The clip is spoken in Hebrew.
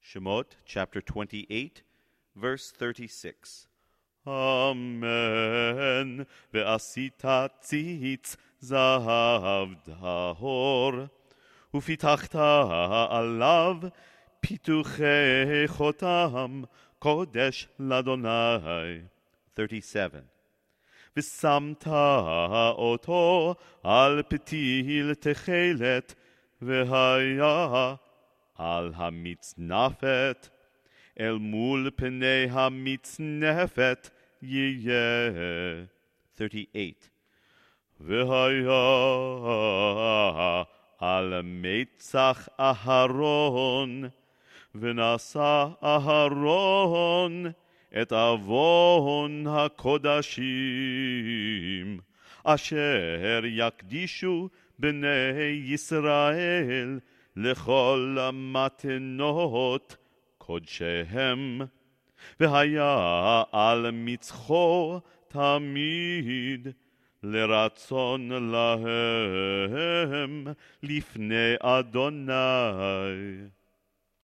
Shemot chapter 28, verse 36. Amen. ועשית ציץ זהב טהור, ופיתחת עליו פיתוחי חותם, קודש לאדוני. 37. ושמת אותו על פתיל תכלת, והיה על המצנפת, אל מול פני המצנפת יהיה. 38. והיה על מצח אהרון, ונשא אהרון את עוון הקודשים, אשר יקדישו בני ישראל לכל המתנות קודשיהם, והיה על מצחו תמיד לרצון להם לפני אדוני.